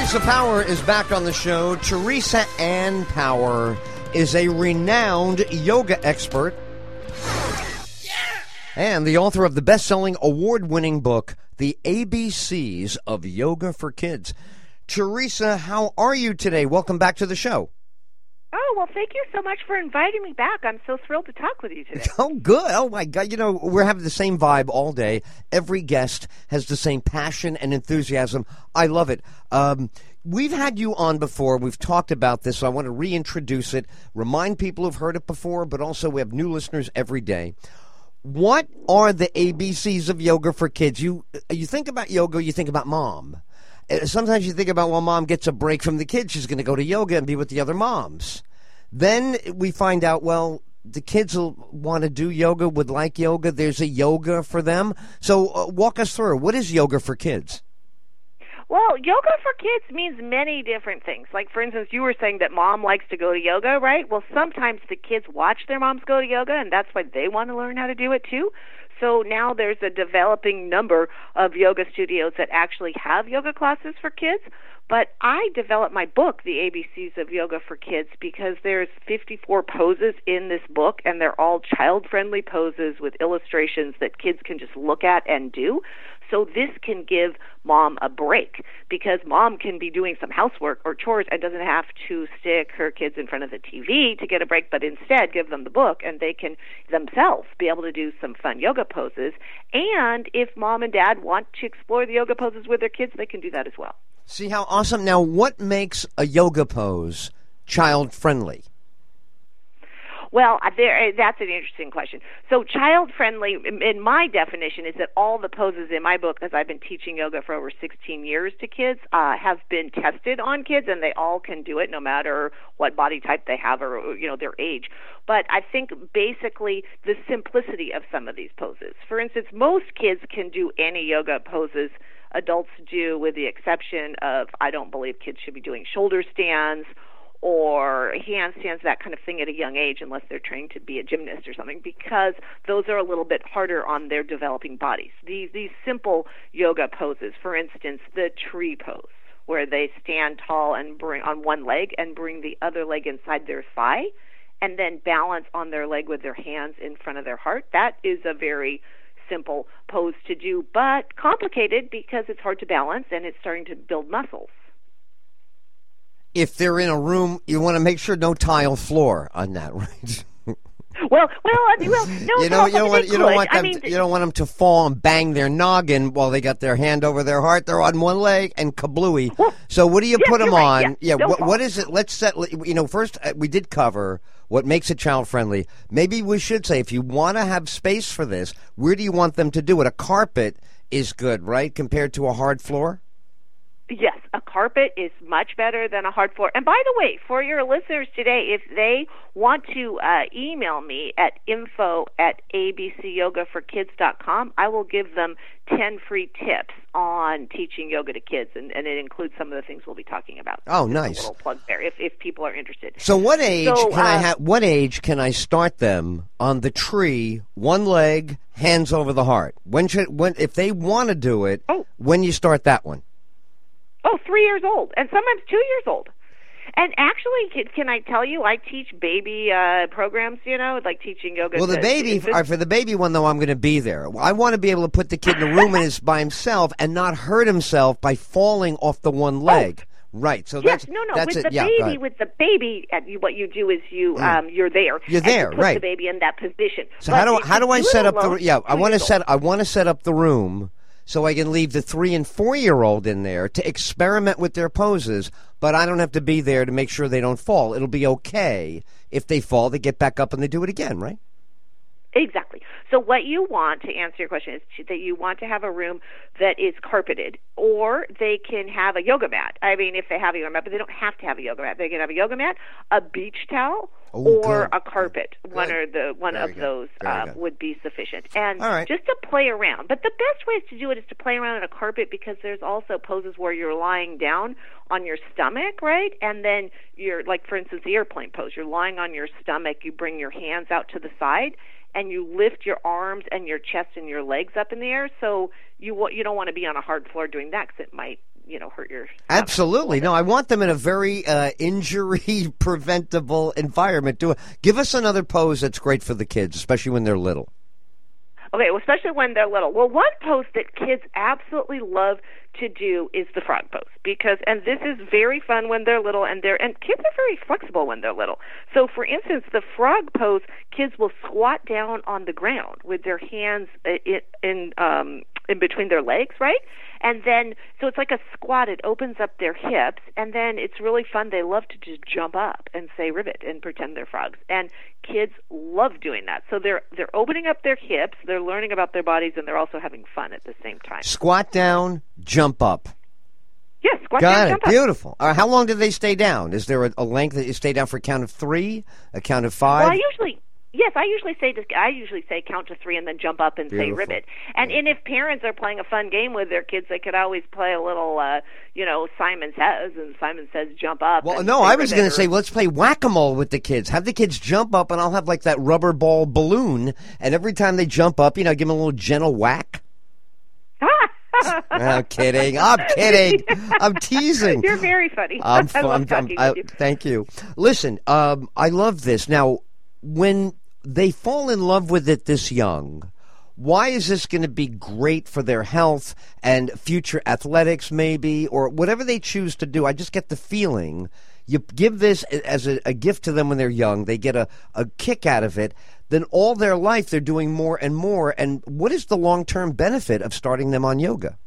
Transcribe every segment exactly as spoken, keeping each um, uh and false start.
Teresa Power is back on the show. Teresa Ann Power is a renowned yoga expert and the author of the best-selling, award-winning book, The A B Cs of Yoga for Kids. Teresa, how are you today? Welcome back to the show. Oh, well, thank you so much for inviting me back. I'm so thrilled to talk with you today. Oh, good. Oh, my God. You know, we're having the same vibe all day. Every guest has the same passion and enthusiasm. I love it. Um, we've had you on before. We've talked about this, so I want to reintroduce it, remind people who've heard it before, but also we have new listeners every day. What are the A B Cs of yoga for kids? You you think about yoga, you think about mom. Sometimes you think about, well, mom gets a break from the kids. She's going to go to yoga and be with the other moms. Then we find out, well, the kids will want to do yoga, would like yoga. There's a yoga for them. So uh, walk us through. What is yoga for kids? Well, yoga for kids means many different things. Like, for instance, you were saying that mom likes to go to yoga, right? Well, sometimes the kids watch their moms go to yoga, and that's why they want to learn how to do it too. So now there's a developing number of yoga studios that actually have yoga classes for kids. But I developed my book, The A B Cs of Yoga for Kids, because there's fifty-four poses in this book, and they're all child-friendly poses with illustrations that kids can just look at and do. So this can give mom a break, because mom can be doing some housework or chores and doesn't have to stick her kids in front of the T V to get a break, but instead give them the book, and they can themselves be able to do some fun yoga poses. And if mom and dad want to explore the yoga poses with their kids, they can do that as well. See how awesome. Now, what makes a yoga pose child-friendly? Well, there, that's an interesting question. So child-friendly, in my definition, is that all the poses in my book, because I've been teaching yoga for over sixteen years to kids, uh, have been tested on kids, and they all can do it no matter what body type they have or, you know, their age. But I think basically the simplicity of some of these poses. For instance, most kids can do any yoga poses adults do, with the exception of, I don't believe kids should be doing shoulder stands or handstands, that kind of thing at a young age, unless they're trained to be a gymnast or something, because those are a little bit harder on their developing bodies. These these simple yoga poses, for instance, the tree pose, where they stand tall and bring on one leg and bring the other leg inside their thigh, and then balance on their leg with their hands in front of their heart. That is a very simple pose to do, but complicated because it's hard to balance and it's starting to build muscles. If they're in a room, you want to make sure no tile floor on that, right? Well, well, I mean, well, no, you don't, you don't want, you you don't want them, I mean, to, you don't want them to fall and bang their noggin while they got their hand over their heart. They're on one leg and kablooey. Well, so what do you yeah, put them right, on? yeah, yeah what, fall. what is it? Let's set. You know, first uh, we did cover what makes it child friendly. Maybe we should say, if you want to have space for this, where do you want them to do it? A carpet is good, right, compared to a hard floor? Yes, a carpet is much better than a hard floor. And by the way, for your listeners today, if they want to uh, email me at info at a b c yoga for kids dot com, I will give them ten free tips on teaching yoga to kids, and, and it includes some of the things we'll be talking about. Oh, Just nice. A little plug there, if, if people are interested. So what age so, can uh, I have? What age can I start them on the tree, one leg, hands over the heart? When should when if they want to do it? Oh. When you start that one? Oh, three years old, and sometimes two years old. And actually, can, can I tell you, I teach baby uh, programs, you know, like teaching yoga. Well, the to, baby, to, uh, for the baby one, though, I'm going to be there. I want to be able to put the kid in a room and is by himself and not hurt himself by falling off the one leg. Oh. Right. So yes, that's no, no. that's with it. the yeah, baby, with the baby, uh, you, what you do is you, mm. um, you're there. You're there, and you put right? the baby in that position. So but how do how do I do set up alone, the? Yeah, I want to set old. I want to set up the room so I can leave the three and four year old in there to experiment with their poses, but I don't have to be there to make sure they don't fall. It'll be okay if they fall, they get back up and they do it again, right? Exactly. So what you want, to answer your question, is to, that you want to have a room that is carpeted, or they can have a yoga mat. I mean, if they have a yoga mat, but they don't have to have a yoga mat. They can have a yoga mat, a beach towel, Ooh, or good. a carpet. Good. One or the one Very of good. those uh, would be sufficient. And All right. just to play around. But the best way to do it is to play around on a carpet, because there's also poses where you're lying down on your stomach, right? And then you're, like, for instance, the airplane pose. You're lying on your stomach. You bring your hands out to the side, and you lift your arms and your chest and your legs up in the air. So you you don't want to be on a hard floor doing that because it might, you know, hurt your stomach. Absolutely. No, I want them in a very uh, injury preventable environment. Do give us another pose that's great for the kids, especially when they're little. Okay, well, especially when they're little. Well, one pose that kids absolutely love to do is the frog pose, because, and this is very fun when they're little, and they're, and kids are very flexible when they're little. So, for instance, the frog pose, kids will squat down on the ground with their hands in, in um, in between their legs, right? And then, so it's like a squat. It opens up their hips, and then it's really fun. They love to just jump up and say ribbit and pretend they're frogs. And kids love doing that. So they're they're opening up their hips, they're learning about their bodies, and they're also having fun at the same time. Squat down, jump up. Yes, squat Got down, it. jump up. Beautiful. Uh, how long do they stay down? Is there a, a length that you stay down for a count of three, a count of five? Well, I usually... Yes, I usually say to, I usually say count to three and then jump up and Beautiful. say ribbit. And and if parents are playing a fun game with their kids, they could always play a little, uh, you know, Simon Says, and Simon Says jump up. Well, and no, I was going to or... say, well, let's play whack-a-mole with the kids. Have the kids jump up, and I'll have like that rubber ball balloon, and every time they jump up, you know, give them a little gentle whack. I'm kidding. I'm kidding. I'm teasing. You're very funny. I'm, I love I'm, talking I'm, with you. I, thank you. Listen, um, I love this. Now, when they fall in love with it this young, why is this going to be great for their health and future athletics maybe, or whatever they choose to do? I just get the feeling you give this as a, a gift to them when they're young. They get a, a kick out of it. Then all their life they're doing more and more. And what is the long-term benefit of starting them on yoga?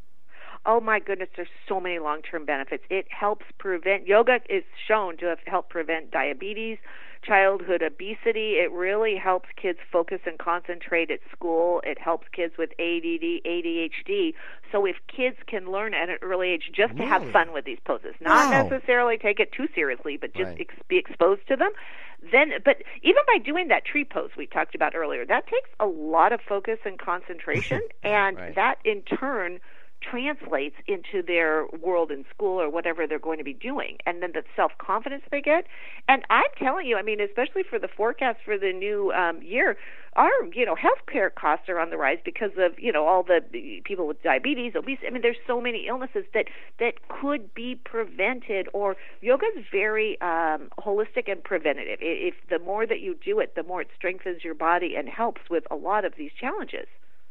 Oh, my goodness, there's so many long-term benefits. It helps prevent, yoga is shown to have helped prevent diabetes, childhood obesity. It really helps kids focus and concentrate at school. It helps kids with A D D, A D H D. So if kids can learn at an early age just to Really? have fun with these poses, not Wow. necessarily take it too seriously, but just Right. ex- be exposed to them, then, but even by doing that tree pose we talked about earlier, that takes a lot of focus and concentration, and Right. that in turn translates into their world in school or whatever they're going to be doing, and then the self-confidence they get. And I'm telling you, I mean, especially for the forecast for the new um, year, our, you know, healthcare costs are on the rise because of, you know, all the people with diabetes, obesity. I mean, there's so many illnesses that, that could be prevented, or yoga is very um, holistic and preventative. If the more that you do it, the more it strengthens your body and helps with a lot of these challenges.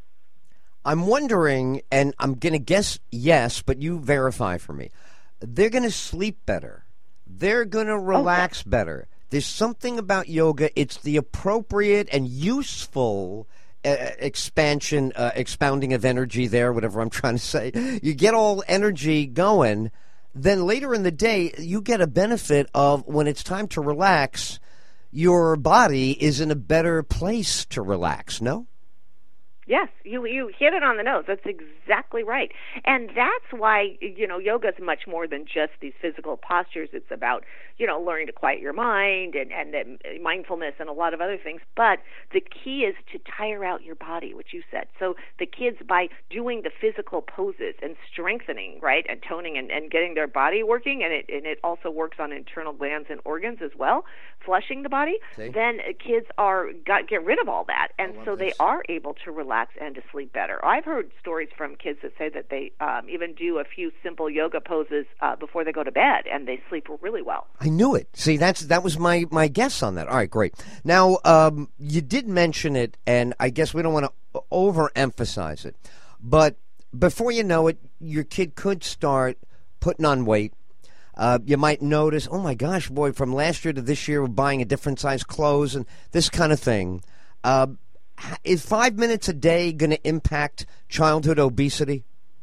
I'm wondering, and I'm going to guess yes, but you verify for me. They're going to sleep better. They're going to relax okay. better. There's something about yoga. It's the appropriate and useful uh, expansion, uh, expounding of energy there, whatever I'm trying to say. You get all energy going. Then later in the day, you get a benefit of when it's time to relax, your body is in a better place to relax, no? Yes, you you hit it on the nose. That's exactly right. And that's why, you know, yoga is much more than just these physical postures. It's about, you know, learning to quiet your mind and, and, and mindfulness and a lot of other things. But the key is to tire out your body, which you said. So the kids, by doing the physical poses and strengthening, right, and toning and, and getting their body working, and it, and it also works on internal glands and organs as well, flushing the body, See? then kids are got get rid of all that. And so this. they are able to relax and to sleep better. I've heard stories from kids that say that they um, even do a few simple yoga poses uh, before they go to bed, and they sleep really well. I knew it. See, that's that was my, my guess on that. All right, great. Now, um, you did mention it, and I guess we don't want to overemphasize it, but before you know it, your kid could start putting on weight. Uh, you might notice, oh my gosh, boy, from last year to this year, we're buying a different size clothes and this kind of thing. Uh, Is five minutes a day going to impact childhood obesity?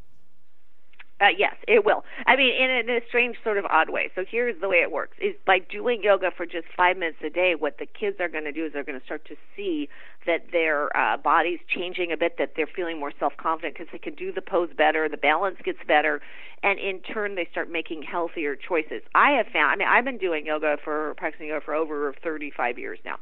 Uh, yes, it will. I mean, in a, in a strange sort of odd way. So here's the way it works. Is by doing yoga for just five minutes a day, what the kids are going to do is they're going to start to see that their uh, body's changing a bit, that they're feeling more self-confident because they can do the pose better, the balance gets better, and in turn they start making healthier choices. I have found, I mean, I've been doing yoga for, practicing yoga for over thirty-five years now.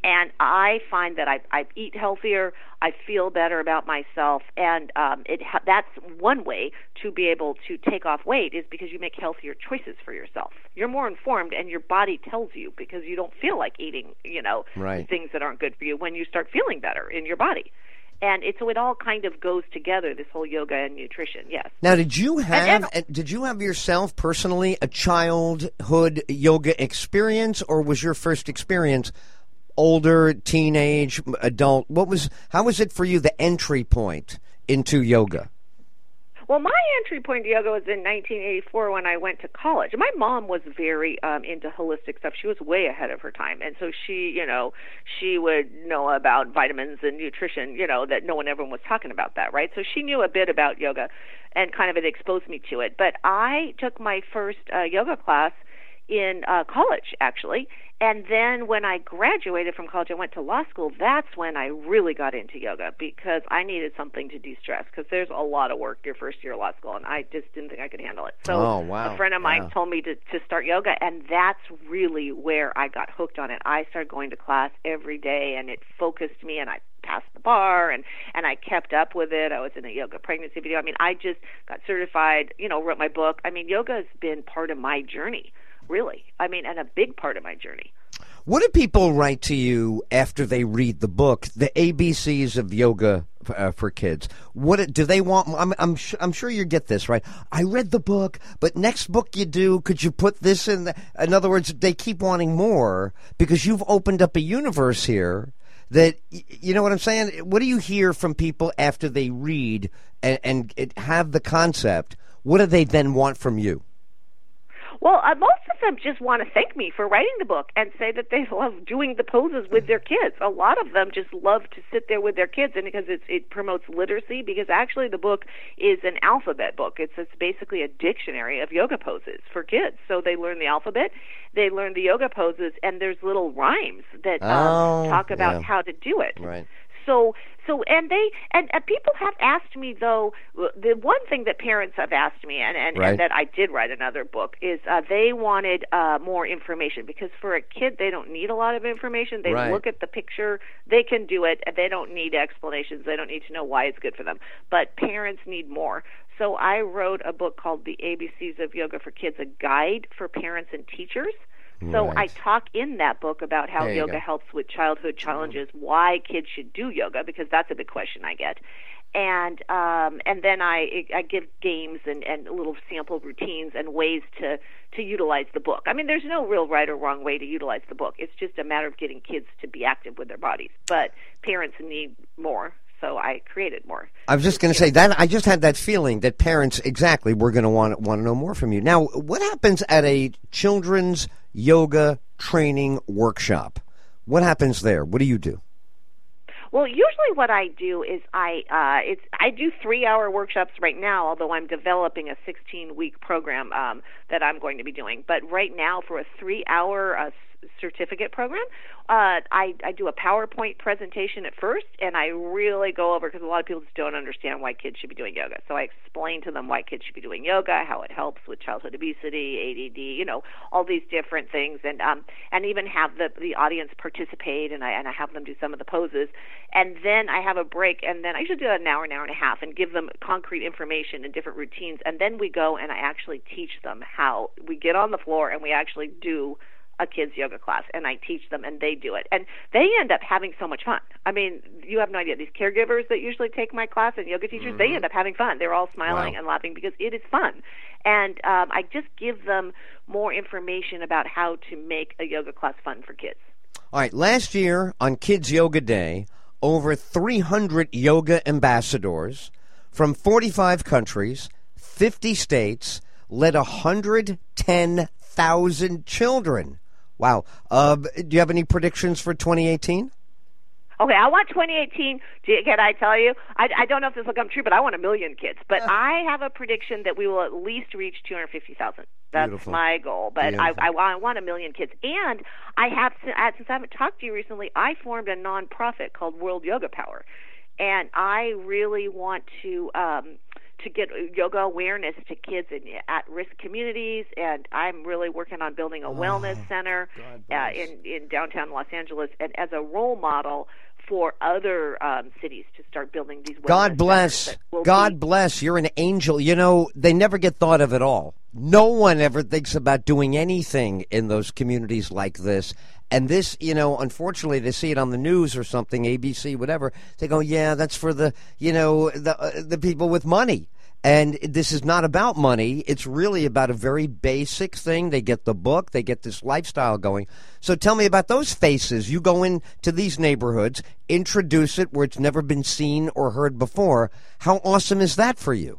And I find that I, I eat healthier, I feel better about myself, and um, it ha- that's one way to be able to take off weight is because you make healthier choices for yourself. You're more informed, and your body tells you because you don't feel like eating, you know, right. things that aren't good for you when you start feeling better in your body. And it, so it all kind of goes together, this whole yoga and nutrition, yes. Now, did you have and, and, did you have yourself personally a childhood yoga experience, or was your first experience older, teenage, adult? What was how was it for you, the entry point into yoga? Well, my entry point to yoga was in nineteen eighty-four when I went to college. My mom was very um, into holistic stuff. She was way ahead of her time. And so she, you know, she would know about vitamins and nutrition, you know, that no one, everyone was talking about that, right? So she knew a bit about yoga and kind of it exposed me to it. But I took my first uh, yoga class in uh, college, actually. And then when I graduated from college, I went to law school. That's when I really got into yoga because I needed something to de-stress because there's a lot of work your first year of law school, and I just didn't think I could handle it. So oh, wow. a friend of mine yeah. told me to, to start yoga, and that's really where I got hooked on it. I started going to class every day, and it focused me, and I passed the bar, and, and I kept up with it. I was in a yoga pregnancy video. I mean, I just got certified, you know, wrote my book. I mean, yoga has been part of my journey. Really. I mean, and a big part of my journey. What do people write to you after they read the book, the A B Cs of yoga uh, for kids? What do they want? I'm I'm, sh- I'm sure you get this, right? I read the book, but next book you do, could you put this in? The, in other words, they keep wanting more because you've opened up a universe here that, you know what I'm saying? What do you hear from people after they read and, and it have the concept? What do they then want from you? Well, uh, most of them just want to thank me for writing the book and say that they love doing the poses with their kids. A lot of them just love to sit there with their kids, and because it's, it promotes literacy, because actually the book is an alphabet book. It's, it's basically a dictionary of yoga poses for kids. So they learn the alphabet, they learn the yoga poses, and there's little rhymes that um, oh, talk about yeah. how to do it. Right. So, so, and they, and, and people have asked me, though, the one thing that parents have asked me, and, and, right. and that I did write another book, is uh, they wanted uh, more information, because for a kid, they don't need a lot of information. They right. look at the picture, they can do it, and they don't need explanations. They don't need to know why it's good for them. But parents need more. So I wrote a book called The A B Cs of Yoga for Kids, a guide for parents and teachers. So right. I talk in that book about how there yoga helps with childhood challenges, why kids should do yoga, because that's a big question I get. And um, and then I I give games and, and little sample routines and ways to, to utilize the book. I mean, there's no real right or wrong way to utilize the book. It's just a matter of getting kids to be active with their bodies. But parents need more. So I created more. I was just going to say that I just had that feeling that parents exactly were going to want want to know more from you. Now, what happens at a children's yoga training workshop? What happens there? What do you do? Well, usually what I do is I uh, it's I do three-hour workshops right now, although I'm developing a sixteen-week program um, that I'm going to be doing. But right now, for a three-hour uh, certificate program, uh, I, I do a PowerPoint presentation at first, and I really go over, because a lot of people just don't understand why kids should be doing yoga. So I explain to them why kids should be doing yoga, how it helps with childhood obesity, A D D, you know, all these different things, and um, and even have the the audience participate, and I and I have them do some of the poses, and then I have a break, and then I usually do an hour, an hour and a half, and give them concrete information and different routines, and then we go and I actually teach them how we get on the floor and we actually do a kid's yoga class, and I teach them, and they do it. And they end up having so much fun. I mean, you have no idea. These caregivers that usually take my class and yoga teachers, mm-hmm. they end up having fun. They're all smiling wow. and laughing because it is fun. And um, I just give them more information about how to make a yoga class fun for kids. All right, last year on Kids Yoga Day, over three hundred yoga ambassadors from forty-five countries, fifty states, led one hundred ten thousand children. Wow. Uh, do you have any predictions for twenty eighteen? Okay, I want twenty eighteen. Can I tell you? I, I don't know if this will come true, but I want a million kids. But uh, I have a prediction that we will at least reach two hundred fifty thousand. That's beautiful. My goal. But I, I, I want a million kids. And I have, since I haven't talked to you recently, I formed a nonprofit called World Yoga Power. And I really want to um, to get yoga awareness to kids in at-risk communities, and I'm really working on building a oh, wellness center uh, in, in downtown Los Angeles, and as a role model for other um, cities to start building these wellness God bless. God be- bless. You're an angel. You know, they never get thought of at all. No one ever thinks about doing anything in those communities like this. And this, you know, unfortunately, they see it on the news or something, A B C, whatever. They go, yeah, that's for the, you know, the uh, the people with money. And this is not about money. It's really about a very basic thing. They get the book. They get this lifestyle going. So tell me about those faces. You go into these neighborhoods, introduce it where it's never been seen or heard before. How awesome is that for you?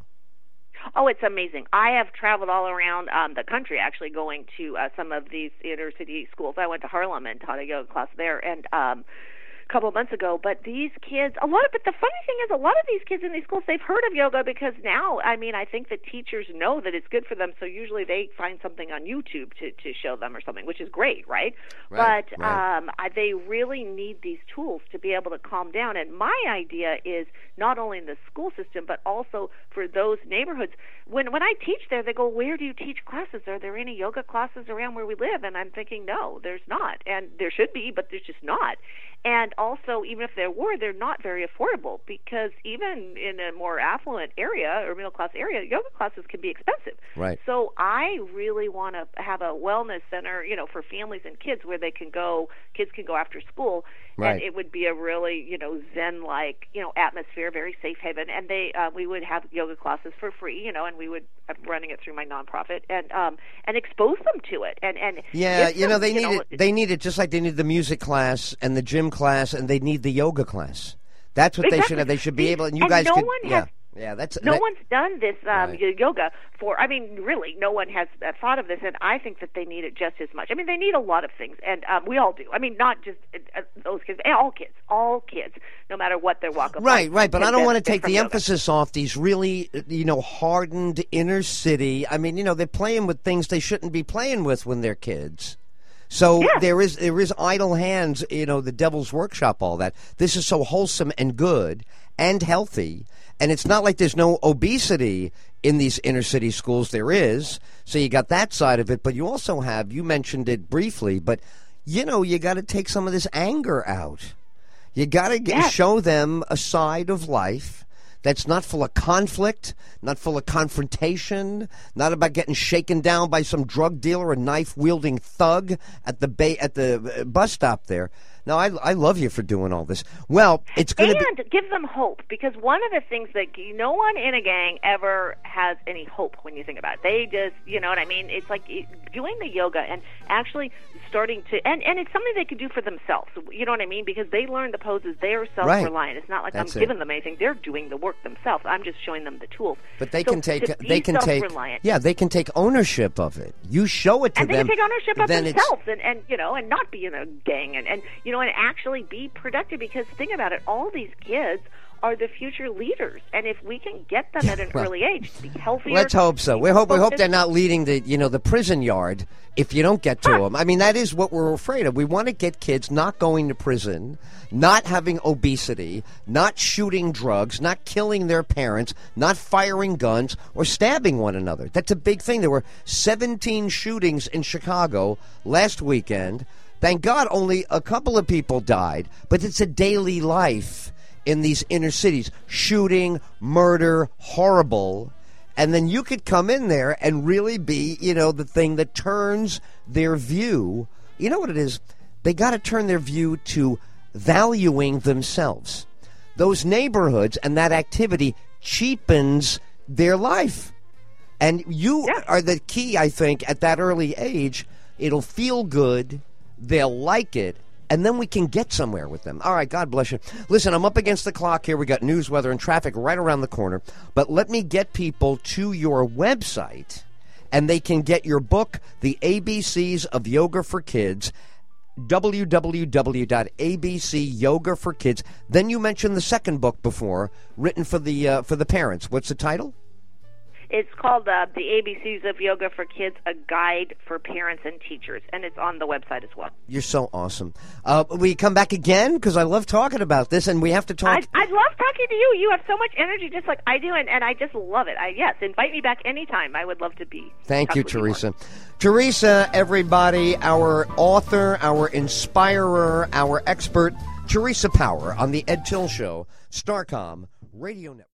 Oh, it's amazing. I have traveled all around um, the country, actually, going to uh, some of these inner city schools. I went to Harlem and taught a yoga class there, and um, a couple of months ago. But these kids, a lot of, but the funny thing is, a lot of these kids in these schools, they've heard of yoga because now, I mean, I think the teachers know that it's good for them. So usually they find something on YouTube to, to show them or something, which is great, right? Right, but right. Um, I, they really need these tools to be able to calm down. And my idea is not only in the school system, but also for those neighborhoods. When when I teach there, they go, where do you teach classes? Are there any yoga classes around where we live? And I'm thinking, no, there's not. And there should be, but there's just not. And also, even if there were, they're not very affordable because even in a more affluent area or middle-class area, yoga classes can be expensive. Right. So I really want to have a wellness center, you know, for families and kids where they can go, kids can go after school. Right. And it would be a really, you know, Zen-like, you know, atmosphere, very safe haven. And they, uh, we would have yoga classes for free, you know, and we would, I'm running it through my nonprofit, and um, and expose them to it. And, and yeah, you know, them, they you need know, it. They need it just like they need the music class and the gym class, and they need the yoga class. That's what exactly. they should have. They should be able, and you and guys no could, one yeah. has, Yeah, that's no that, one's done this um, right. yoga for. I mean, really, no one has uh, thought of this, and I think that they need it just as much. I mean, they need a lot of things, and um, we all do. I mean, not just uh, those kids, all kids, all kids, no matter what their walk of right, life. right. But I don't want to benefit take from the yoga. emphasis off these really, you know, hardened inner city. I mean, you know, they're playing with things they shouldn't be playing with when they're kids. So Yeah. there is there is idle hands, you know, the devil's workshop, all that. This is so wholesome and good and healthy. And it's not like there's no obesity in these inner city schools. There is. So you got that side of it. But you also have, you mentioned it briefly, but, you know, you got to take some of this anger out. You got to Yes. show them a side of life that's not full of conflict, not full of confrontation, not about getting shaken down by some drug dealer or knife-wielding thug at the ba- at the bus stop there. No, I, I love you for doing all this. Well, it's going to be... And give them hope, because one of the things that no one in a gang ever has any hope when you think about it. They just, you know what I mean? It's like doing the yoga and actually starting to... And, and it's something they can do for themselves, you know what I mean? Because they learn the poses. They are self-reliant. Right. It's not like That's I'm it. giving them anything. They're doing the work themselves. I'm just showing them the tools. But they So can take... to be They can take... self-reliant. Yeah, they can take ownership of it. You show it to and they them. can take ownership of then it's- themselves and, and you know and not be in a gang and, and you know and actually be productive, because think about it, all these kids are the future leaders, and if we can get them at an well, early age to be healthier. Let's hope so. We hope we hope focused- they're not leading the you know the prison yard if you don't get to Huh. them. I mean, that is what we're afraid of. We want to get kids not going to prison, not having obesity, not shooting drugs, not killing their parents, not firing guns or stabbing one another. That's a big thing. There were seventeen shootings in Chicago last weekend. Thank God only a couple of people died, but it's a daily life in these inner cities. Shooting, murder, horrible. And then you could come in there and really be, you know, the thing that turns their view. You know what it is? They got to turn their view to valuing themselves. Those neighborhoods and that activity cheapens their life. And you Yeah. are the key, I think, at that early age. It'll feel good. They'll like it, and then we can get somewhere with them. All right, God bless you. Listen, I'm up against the clock here. We got news, weather, and traffic right around the corner. But let me get people to your website, and they can get your book, The A B Cs of Yoga for Kids, w w w dot a b c yoga for kids. Then you mentioned the second book before, written for the uh, for the parents. What's the title? It's called uh, The A B Cs of Yoga for Kids, a guide for parents and teachers, and it's on the website as well. You're so awesome. Uh, will you come back again? Because I love talking about this, and we have to talk. I, I love talking to you. You have so much energy, just like I do, and, and I just love it. I, yes, invite me back anytime. I would love to be. Thank you, Teresa. Teresa, everybody, our author, our inspirer, our expert, Teresa Power on the Ed Tyll Show, Starcom Radio Network.